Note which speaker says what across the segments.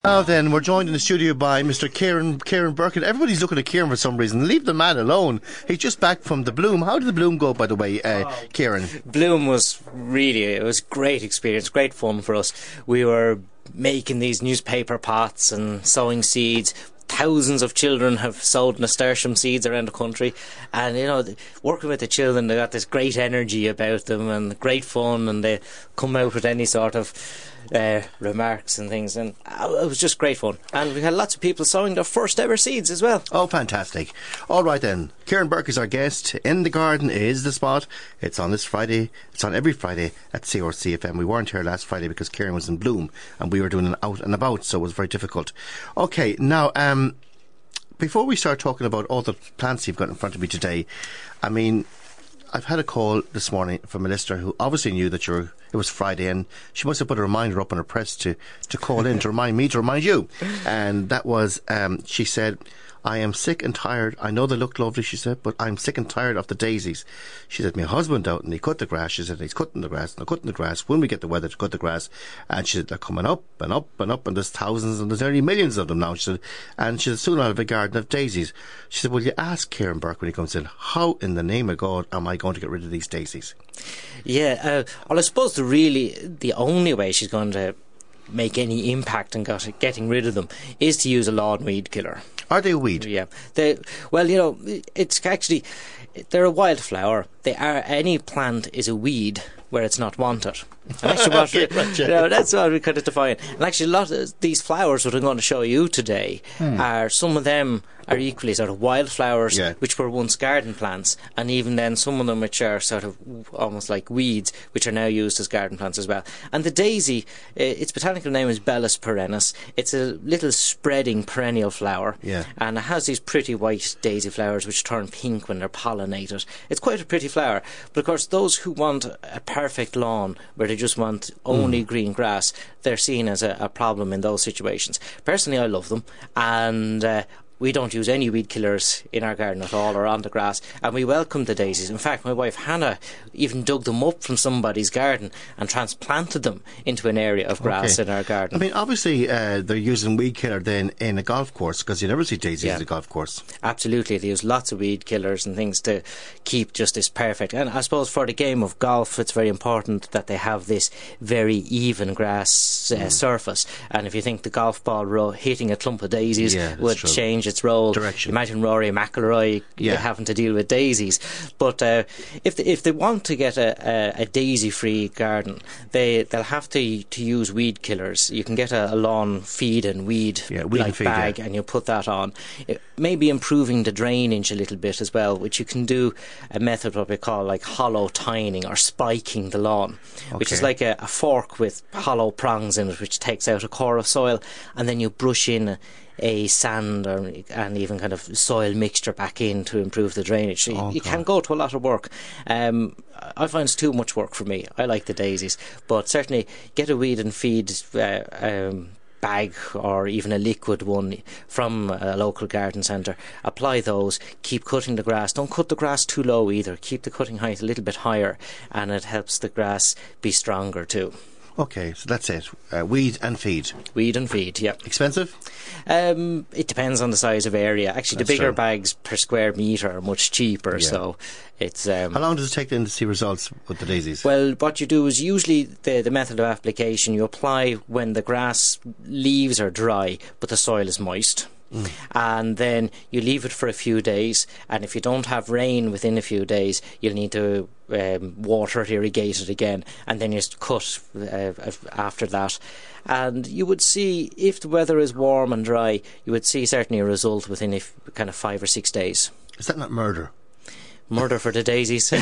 Speaker 1: Now then, we're joined in the studio by Mr. Kieran Birkin. Everybody's looking at Kieran for some reason. Leave the man alone. He's just back from the Bloom. How did the Bloom go, by the way, Kieran?
Speaker 2: Bloom was it was a great experience, great fun for us. We were making these newspaper pots and sowing seeds. Thousands of children have sowed nasturtium seeds around the country, and working with the children, they got this great energy about them and great fun, and they come out with any sort of remarks and things, and it was just great fun. And we had lots of people sowing their first ever seeds as well.
Speaker 1: Oh, fantastic. All right then, Kieran Burke is our guest. In the Garden is the spot. It's on this Friday. It's on every Friday at CRC FM. We weren't here last Friday because Kieran was in Bloom and we were doing an out and about, so it was very difficult. Okay, now before we start talking about all the plants you've got in front of me today, I mean, I've had a call this morning from a listener who obviously knew that it was Friday, and she must have put a reminder up on her press to call in to remind me to remind you. And that was, she said, I am sick and tired. I know they look lovely, she said, but I'm sick and tired of the daisies. She said, my husband out and he cut the grass. She said, he's cutting the grass and they're cutting the grass when we get the weather to cut the grass. And she said, they're coming up and up and up, and there's thousands and there's nearly millions of them now. She said, soon I'll have a garden of daisies. She said, will you ask Kieran Burke when he comes in, how in the name of God am I going to get rid of these daisies?
Speaker 2: Yeah, well, I suppose the only way she's going to make any impact on getting rid of them is to use a lawn weed killer.
Speaker 1: Are they a weed?
Speaker 2: Yeah. It's actually, they're a wildflower. Any plant is a weed where it's not wanted. And actually that's what we kind of define. And actually a lot of these flowers that I'm going to show you today some of them are equally sort of wildflowers, which were once garden plants, and even then some of them which are sort of almost like weeds, which are now used as garden plants as well. And the daisy, its botanical name is Bellis perennis. It's a little spreading perennial flower, and it has these pretty white daisy flowers which turn pink when they're pollinated. It's quite a pretty flower, but of course those who want a perfect lawn where they just want only green grass, they're seen as a problem in those situations. Personally, I love them, and we don't use any weed killers in our garden at all or on the grass, and we welcome the daisies. In fact, my wife Hannah even dug them up from somebody's garden and transplanted them into an area of grass in our garden.
Speaker 1: I mean, obviously they're using weed killer then in a golf course, because you never see daisies in a golf course.
Speaker 2: Absolutely, they use lots of weed killers and things to keep just this perfect. And I suppose for the game of golf, it's very important that they have this very even grass surface. And if you think the golf ball hitting a clump of daisies would change its role.
Speaker 1: Direction.
Speaker 2: Imagine Rory McIlroy having to deal with daisies. But if they want to get a daisy-free garden, they'll have to use weed killers. You can get a lawn feed and weed bag, and you put that on. Maybe improving the drainage a little bit as well, which you can do a method what we call like hollow tining or spiking the lawn, which is like a fork with hollow prongs in it, which takes out a core of soil, and then you brush in a sand and even kind of soil mixture back in to improve the drainage. So you can go to a lot of work. I find it's too much work for me. I like the daisies, but certainly get a weed and feed bag or even a liquid one from a local garden centre. Apply those, keep cutting the grass. Don't cut the grass too low either. Keep the cutting height a little bit higher, and it helps the grass be stronger too.
Speaker 1: Okay, so that's it. Weed and feed.
Speaker 2: Weed and feed, yeah.
Speaker 1: Expensive?
Speaker 2: It depends on the size of area. Actually, the bigger bags per square metre are much cheaper, so it's...
Speaker 1: How long does it take then to see results with the daisies?
Speaker 2: Well, what you do is usually the method of application, you apply when the grass leaves are dry, but the soil is moist. And then you leave it for a few days, and if you don't have rain within a few days, you'll need to water it, irrigate it again, and then you just cut after that. And you would see, if the weather is warm and dry, you would see certainly a result within kind of 5 or 6 days.
Speaker 1: Is that not murder?
Speaker 2: Murder for the daisies.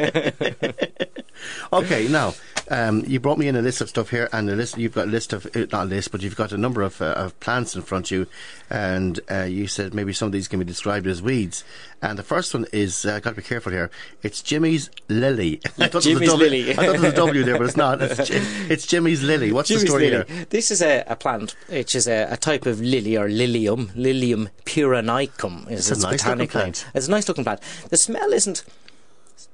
Speaker 1: Okay, now you brought me in a list of stuff here, and you've got a list of not a list, but you've got a number of plants in front of you, and you said maybe some of these can be described as weeds. And the first one is got to be careful here. It's Jimmy's lily. I thought
Speaker 2: Jimmy's lily.
Speaker 1: I thought there was a W there, but it's not. It's Jimmy's lily. What's Jimmy's the story
Speaker 2: lily
Speaker 1: here?
Speaker 2: This is a plant which is a type of lily or lilium. Lilium pyrenicum is its botanical name. It's a nice looking plant. The smell isn't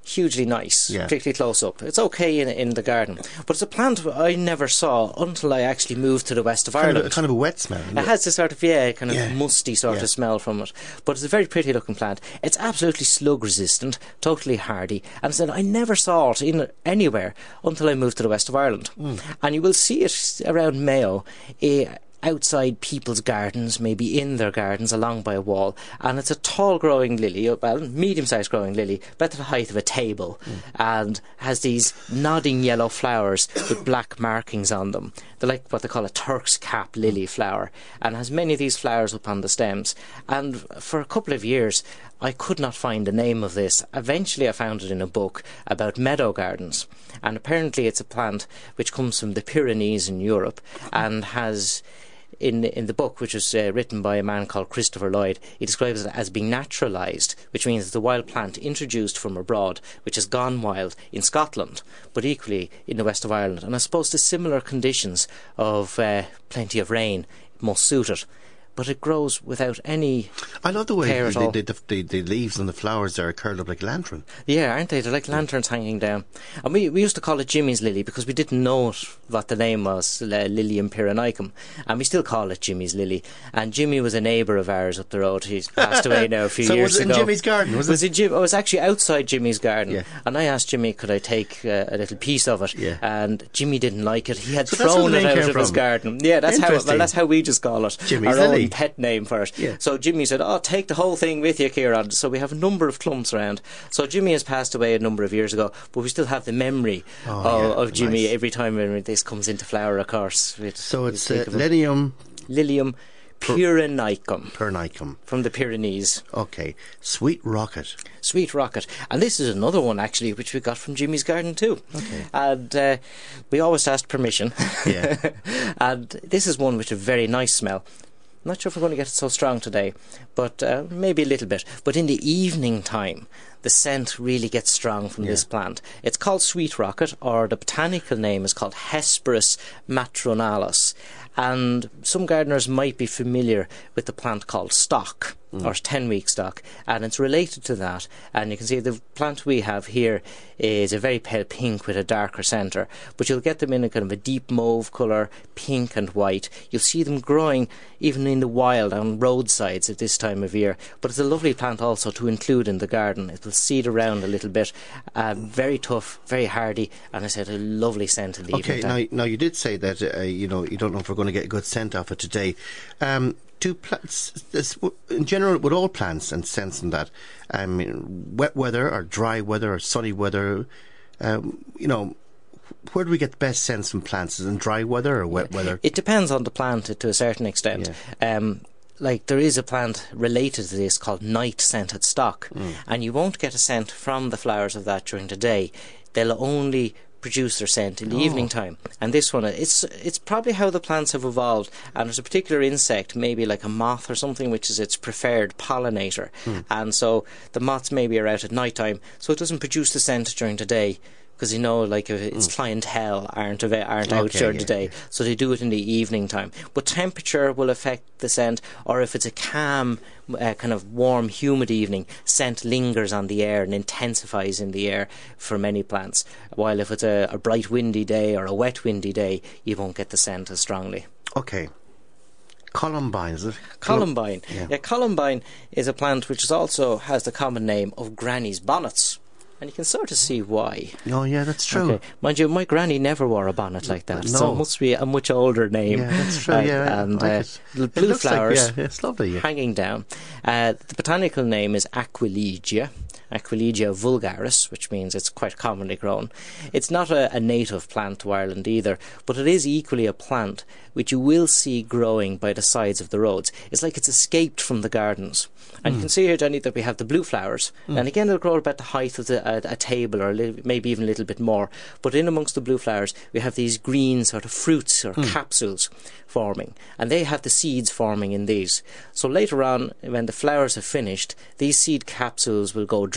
Speaker 2: hugely nice,
Speaker 1: Yeah.
Speaker 2: particularly close up. It's okay in the garden, but it's a plant I never saw until I actually moved to the west of Ireland.
Speaker 1: Kind of a wet smell.
Speaker 2: It has this sort of, kind of musty sort of smell from it. But it's a very pretty looking plant. It's absolutely slug resistant, totally hardy. And said I never saw it in anywhere until I moved to the west of Ireland. And you will see it around Mayo, outside people's gardens, maybe in their gardens, along by a wall. And it's a tall growing lily, well, medium-sized growing lily, about the height of a table, and has these nodding yellow flowers with black markings on them. They're like what they call a Turk's cap lily flower, and has many of these flowers up on the stems. And for a couple of years, I could not find the name of this. Eventually I found it in a book about meadow gardens, and apparently it's a plant which comes from the Pyrenees in Europe, and has... In the book, which was written by a man called Christopher Lloyd, he describes it as being naturalised, which means it's a wild plant introduced from abroad, which has gone wild in Scotland, but equally in the west of Ireland. And I suppose the similar conditions of plenty of rain must suit it. But it grows without any
Speaker 1: I love the way
Speaker 2: care at all.
Speaker 1: the leaves and the flowers there are curled up like lantern.
Speaker 2: Yeah, aren't they? They're like lanterns hanging down. And we used to call it Jimmy's lily because we didn't know what the name was, Lilium pyrenicum. And we still call it Jimmy's lily. And Jimmy was a neighbour of ours up the road. He's passed away now a few years ago.
Speaker 1: So was it in Jimmy's garden, was it?
Speaker 2: I was actually outside Jimmy's garden.
Speaker 1: Yeah.
Speaker 2: And I asked Jimmy, could I take a little piece of it?
Speaker 1: Yeah.
Speaker 2: And Jimmy didn't like it. He had
Speaker 1: So that's where
Speaker 2: thrown
Speaker 1: the
Speaker 2: it
Speaker 1: name
Speaker 2: out
Speaker 1: came
Speaker 2: of his
Speaker 1: from.
Speaker 2: garden. Yeah, that's how we just call it.
Speaker 1: Jimmy's
Speaker 2: our
Speaker 1: lily.
Speaker 2: own pet name for it.
Speaker 1: Yeah.
Speaker 2: So Jimmy said, take the whole thing with you, Kieran. So we have a number of clumps around. So Jimmy has passed away a number of years ago, but we still have the memory of Jimmy.
Speaker 1: Nice.
Speaker 2: Every time this comes into flower, of course.
Speaker 1: So it's Lilium
Speaker 2: pyrenicum.
Speaker 1: Pyrenicum.
Speaker 2: From the Pyrenees.
Speaker 1: Okay. Sweet Rocket.
Speaker 2: Sweet Rocket. And this is another one, actually, which we got from Jimmy's garden too.
Speaker 1: Okay.
Speaker 2: And we always asked permission.
Speaker 1: Yeah.
Speaker 2: And this is one with a very nice smell. I'm not sure if we're going to get it so strong today, but maybe a little bit. But in the evening time, the scent really gets strong from this plant. It's called Sweet Rocket, or the botanical name is called Hesperus matronalis. And some gardeners might be familiar with the plant called stock, or 10-week stock, and it's related to that. And you can see the plant we have here is a very pale pink with a darker centre, but you'll get them in a kind of a deep mauve colour, pink and white. You'll see them growing even in the wild on roadsides at this time of year. But it's a lovely plant also to include in the garden. It will seed around a little bit. Very tough, very hardy, and I said a lovely scent in the evening time.
Speaker 1: Now you did say that you don't know if we're going to get a good scent off it today. Do plants, in general, with all plants and scents and that, I mean, wet weather or dry weather or sunny weather, where do we get the best scents from plants? Is it in dry weather or wet weather?
Speaker 2: It depends on the plant to a certain extent. Yeah. Like there is a plant related to this called night-scented stock, and you won't get a scent from the flowers of that during the day. They'll only produce their scent in the evening time. And this one, it's probably how the plants have evolved, and there's a particular insect, maybe like a moth or something, which is its preferred pollinator, and so the moths maybe are out at night time, so it doesn't produce the scent during the day, because like its clientele aren't out during the day, so they do it in the evening time. But temperature will affect the scent, or if it's a calm, kind of warm, humid evening, scent lingers on the air and intensifies in the air for many plants. While if it's a bright windy day or a wet windy day, you won't get the scent as strongly.
Speaker 1: Okay. Columbine, is it?
Speaker 2: Columbine. Yeah, columbine is a plant which also has the common name of granny's bonnets. And you can sort of see why.
Speaker 1: Oh, yeah, that's true.
Speaker 2: Okay. Mind you, my granny never wore a bonnet like that,
Speaker 1: no.
Speaker 2: So it must be a much older name.
Speaker 1: Yeah, that's true,
Speaker 2: And blue flowers
Speaker 1: it's lovely,
Speaker 2: hanging down. The botanical name is Aquilegia vulgaris, which means it's quite commonly grown. It's not a native plant to Ireland either, but it is equally a plant which you will see growing by the sides of the roads. It's like it's escaped from the gardens. And you can see here, Johnny, that we have the blue flowers. And again, they'll grow about the height of a table, or maybe even a little bit more. But in amongst the blue flowers, we have these green sort of fruits or capsules forming. And they have the seeds forming in these. So later on, when the flowers have finished, these seed capsules will go dry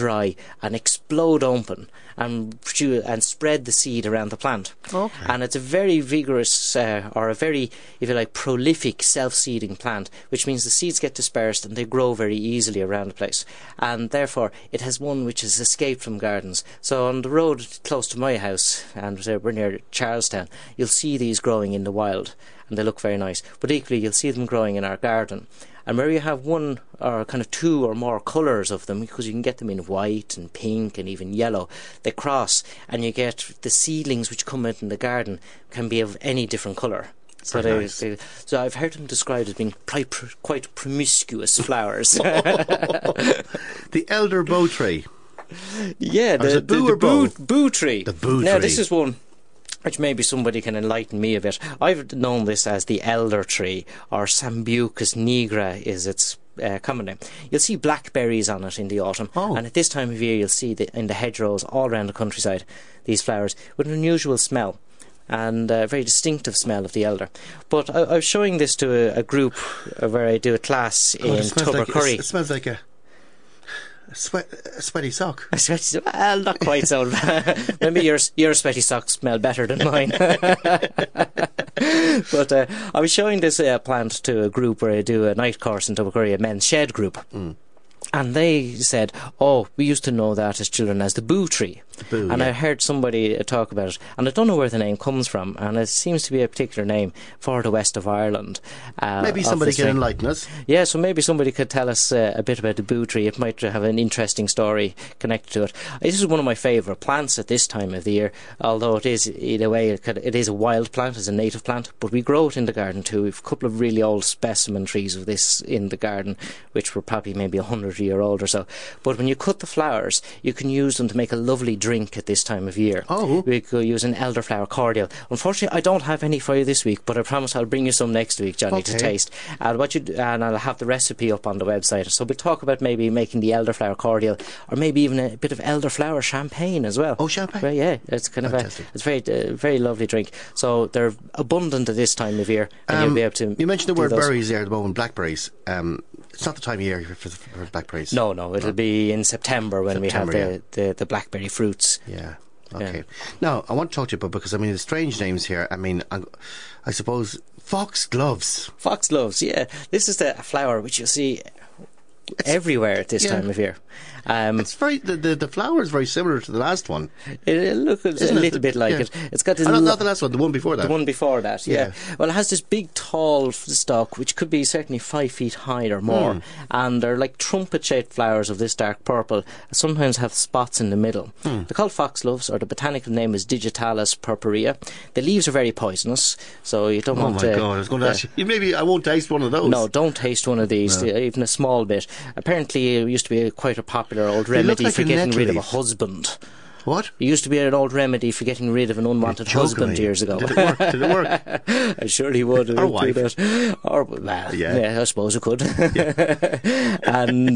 Speaker 2: dry and explode open and spread the seed around the plant.
Speaker 1: Okay.
Speaker 2: And it's a very vigorous or a very, if you like, prolific self-seeding plant, which means the seeds get dispersed and they grow very easily around the place. And therefore it has one which has escaped from gardens. So on the road close to my house, and we're near Charlestown, you'll see these growing in the wild and they look very nice. But equally you'll see them growing in our garden. And where you have one or kind of two or more colours of them, because you can get them in white and pink and even yellow, they cross and you get the seedlings which come out in the garden can be of any different colour. So, so I've heard them described as being quite promiscuous flowers.
Speaker 1: The elder bow tree.
Speaker 2: Yeah, the boo tree.
Speaker 1: The boo tree.
Speaker 2: Now this is one which maybe somebody can enlighten me a bit. I've known this as the elder tree, or Sambucus nigra is its common name. You'll see blackberries on it in the autumn, and at this time of year you'll see in the hedgerows all around the countryside these flowers with an unusual smell and a very distinctive smell of the elder. But I was showing this to a group where I do a class in Tubbercurry.
Speaker 1: It smells like a sweaty sock.
Speaker 2: Well, not quite so. Maybe your sweaty socks smell better than mine. But I was showing this plant to a group where I do a night course in Tubbercurry, a men's shed group. And they said, oh, we used to know that as children as the boo tree. I heard somebody talk about it, and I don't know where the name comes from, and it seems to be a particular name for the west of Ireland.
Speaker 1: Maybe somebody can enlighten us.
Speaker 2: Yeah, so maybe somebody could tell us a bit about the boo tree. It might have an interesting story connected to it. This is one of my favourite plants at this time of the year, although it is, in a way, it is a wild plant, it's a native plant, but we grow it in the garden too. We've a couple of really old specimen trees of this in the garden, which were probably maybe 100-year-old or so. But when you cut the flowers, you can use them to make a lovely drink at this time of year. We could use an elderflower cordial. Unfortunately, I don't have any for you this week, but I promise I'll bring you some next week, Johnny, to taste. And I'll have the recipe up on the website. So we'll talk about maybe making the elderflower cordial, or maybe even a bit of elderflower champagne as well.
Speaker 1: Oh, champagne!
Speaker 2: Well, yeah, it's kind of it's very very lovely drink. So they're abundant at this time of year, and you'll be able to.
Speaker 1: You mentioned the word berries there at the moment, blackberries. It's not the time of year for blackberries.
Speaker 2: No, it'll be in September when we have the blackberry fruits.
Speaker 1: Yeah. Okay. Yeah. Now, I want to talk to you about, because I mean, the strange names here. I mean, I suppose foxgloves. Foxgloves,
Speaker 2: yeah. This is the flower which you'll see everywhere at this time of year.
Speaker 1: It's very the flower is very similar to the last one.
Speaker 2: It looks a little bit like it. It's got this
Speaker 1: not the last one, the one before that.
Speaker 2: The one before that, yeah. Well, it has this big, tall stalk, which could be certainly 5 feet high or more, and they're like trumpet-shaped flowers of this dark purple. Sometimes have spots in the middle. They're called foxgloves, or the botanical name is Digitalis purpurea. The leaves are very poisonous, so you don't want to.
Speaker 1: Oh my God! I was going to ask you. Maybe I won't taste one of those.
Speaker 2: No, don't taste one of these, even a small bit. Apparently, it used to be quite a popular old remedy for getting rid of a husband.
Speaker 1: What?
Speaker 2: It used to be an old remedy for getting rid of an unwanted husband years ago.
Speaker 1: Did it work? Did it work?
Speaker 2: I surely would.
Speaker 1: Or wife.
Speaker 2: Or, well, yeah, I suppose it could. And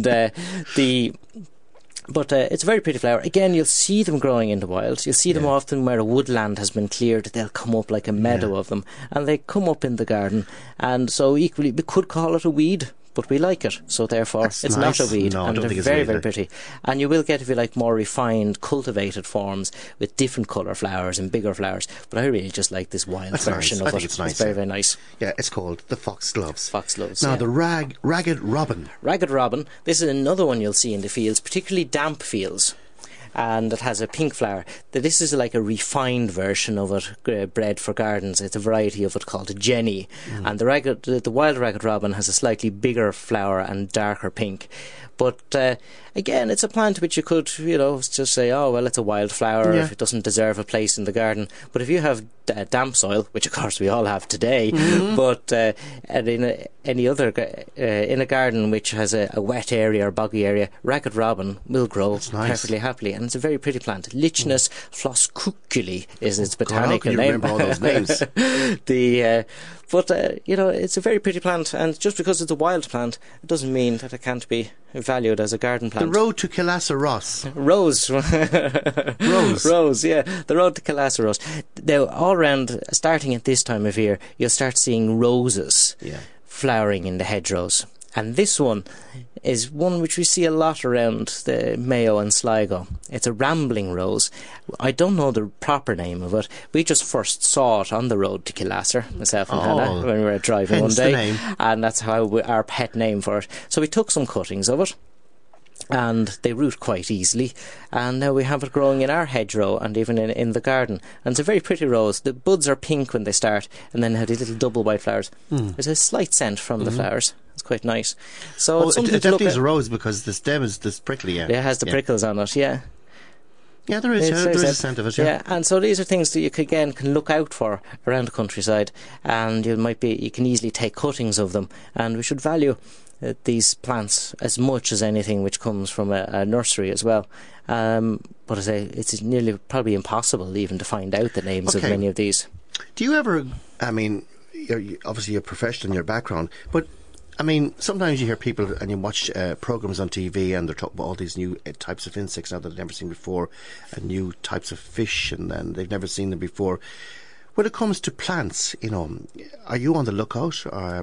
Speaker 2: But it's a very pretty flower. Again, you'll see them growing in the wild. You'll see them often where a woodland has been cleared. They'll come up like a meadow of them, and they come up in the garden. And so equally, we could call it a weed, but we like it, so therefore it's not a weed.
Speaker 1: No,
Speaker 2: and they're very, very pretty. And you will get, if you like, more refined, cultivated forms with different colour flowers and bigger flowers. But I really just like this wild version of it.
Speaker 1: It's nice.
Speaker 2: It's very, very nice.
Speaker 1: Yeah, it's called the foxgloves.
Speaker 2: Foxgloves.
Speaker 1: Now the ragged robin.
Speaker 2: Ragged robin. This is another one you'll see in the fields, particularly damp fields. And it has a pink flower. This is like a refined version of it, bred for gardens. It's a variety of it called a Jenny. And the wild ragged robin has a slightly bigger flower and darker pink. But again, it's a plant which you could, just say, oh, well, it's a wild flower. If it doesn't deserve a place in the garden. But if you have damp soil, which of course we all have today, but in a garden which has a wet area or boggy area, ragged robin will grow perfectly happily. And it's a very pretty plant. Lichnus flosscuculi is its botanical name.
Speaker 1: Remember all those names.
Speaker 2: But it's a very pretty plant, and just because it's a wild plant, it doesn't mean that it can't be valued as a garden plant.
Speaker 1: The road to Killassaross.
Speaker 2: Rose. Rose, yeah. The road to Killassaross. Now, all round, starting at this time of year, you'll start seeing roses flowering in the hedgerows. And this one is one which we see a lot around the Mayo and Sligo. It's a rambling rose. I don't know the proper name of it. We just first saw it on the road to Killasser, myself and Hannah, when we were driving one day. And that's how our pet name for it. So we took some cuttings of it, and they root quite easily, and now we have it growing in our hedgerow and even in the garden, and it's a very pretty rose. The buds are pink when they start, and then have these little double white flowers. There's a slight scent from the flowers. It's quite nice. So it's
Speaker 1: it definitely is a rose because the stem is this prickly. Yeah,
Speaker 2: it has the prickles on it. Yeah,
Speaker 1: there is a scent of it.
Speaker 2: Yeah, and so these are things that you can look out for around the countryside, and you can easily take cuttings of them, and we should value these plants as much as anything which comes from a nursery as well. But I say it's nearly probably impossible even to find out the names of many of these.
Speaker 1: Do you ever? I mean, obviously you're professional in your background, but I mean, sometimes you hear people and you watch programs on TV and they're talking about all these new types of insects now that they've never seen before, and new types of fish, and then they've never seen them before. When it comes to plants, are you on the lookout,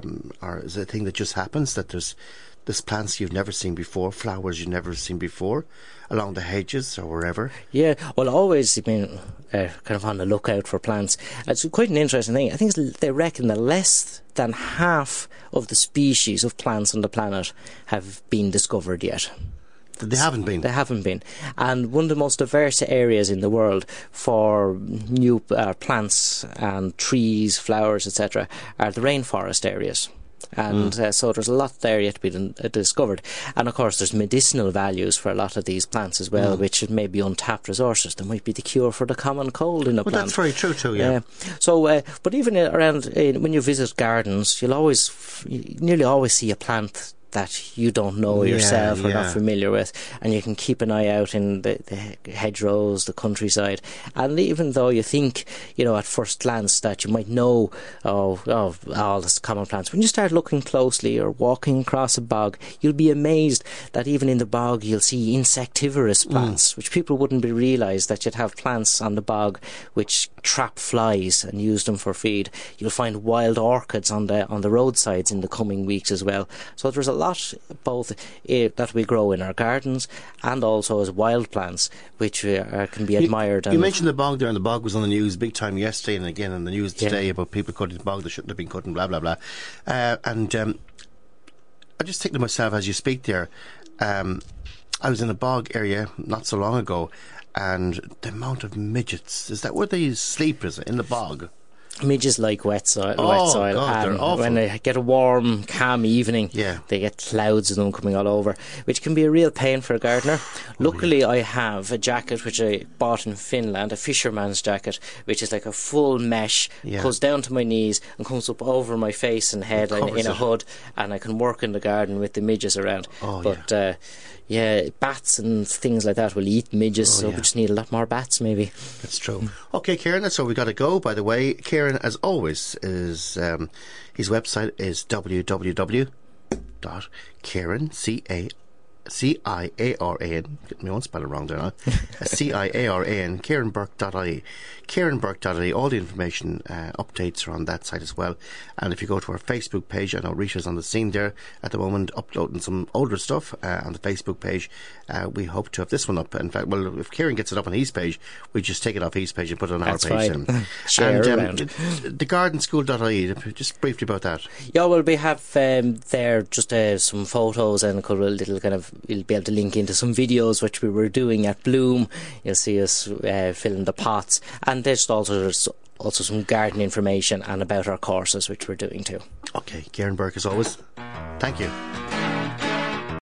Speaker 1: or is it a thing that just happens that there's plants you've never seen before, flowers you've never seen before, along the hedges or wherever? Yeah,
Speaker 2: well, always been kind of on the lookout for plants. It's quite an interesting thing. I think they reckon that less than half of the species of plants on the planet have been discovered yet.
Speaker 1: They haven't been.
Speaker 2: They haven't been. And one of the most diverse areas in the world for new plants and trees, flowers, etc., are the rainforest areas. And so there's a lot there yet to be discovered. And of course there's medicinal values for a lot of these plants as well, which may be untapped resources. There might be the cure for the common cold in a plant.
Speaker 1: That's very true too, yeah.
Speaker 2: So, but even around when you visit gardens, you'll nearly always see a plant that you don't know yourself or not familiar with, and you can keep an eye out in the hedgerows, the countryside, and even though you think, at first glance that you might know all the common plants, when you start looking closely or walking across a bog, you'll be amazed that even in the bog you'll see insectivorous plants, which people wouldn't realise that you'd have plants on the bog which trap flies and use them for feed. You'll find wild orchids on the roadsides in the coming weeks as well. So there's a lot both that we grow in our gardens and also as wild plants which can be admired.
Speaker 1: You mentioned the bog there, and the bog was on the news big time yesterday and again on the news today about people cutting the bog that shouldn't have been cut and blah blah blah. I just think to myself as you speak there, I was in a bog area not so long ago, and the amount of midgets, is that where they sleep, is it, in the bog?
Speaker 2: Midges like wet soil,
Speaker 1: God,
Speaker 2: and when they get a warm, calm evening, they get clouds of them coming all over, which can be a real pain for a gardener. Luckily, I have a jacket which I bought in Finland, a fisherman's jacket, which is like a full mesh, goes down to my knees and comes up over my face and head in a hood, and I can work in the garden with the midges around. Bats and things like that will eat midges, so we just need a lot more bats maybe.
Speaker 1: That's true. Okay, Kieran, that's all we got to go. By the way, Kieran, as always, is his website is www.Ciaran, C-I-A-R-A-N, get me one spelling wrong there now, C-I-A-R-A-N, CiaranBurke.ie, CiaranBurke.ie. All the information updates are on that site as well. And if you go to our Facebook page, I know Risha's on the scene there at the moment uploading some older stuff on the Facebook page. We hope to have this one up. In fact, well, if Kieran gets it up on his page, we just take it off his page and put it on our page.
Speaker 2: Share around.
Speaker 1: Thegardenschool.ie, just briefly about that.
Speaker 2: Yeah, well, we have there just some photos and a couple of little kind of, you'll be able to link into some videos which we were doing at Bloom. You'll see us filling the pots, and there's also some garden information and about our courses which we're doing too.
Speaker 1: Okay, Kieran Burke as always, thank you.